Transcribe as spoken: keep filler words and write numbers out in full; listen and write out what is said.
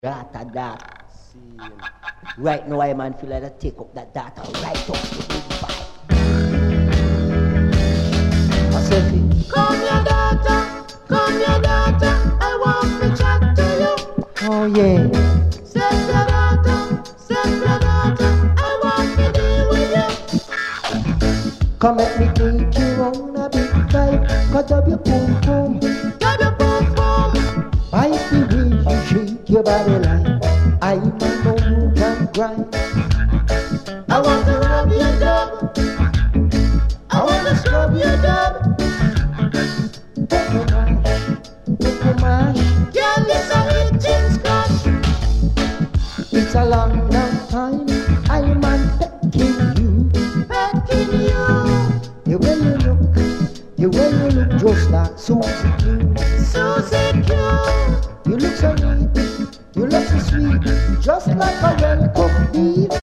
Data, data. See, right now, I man feel like I take up that data right up to the vibe. I said, come your data, come your data, I want to chat to you. oh yeah. Set your data, set your data, I want to deal with you. Come let me take you on a big vibe. Cut up your boom boom, Got your boom boom. bite the way you shake your body like I'm a no you can grind. I want to rub your dub, I want to scrub your dub. Take your mash, take your mash. Girl, this a itching scratch. It's a long, long time I'm on pecking you. Pecking you, The way you look, the way you look just like Susie Q. so secure. You look so neat, you look so sweet, just like a well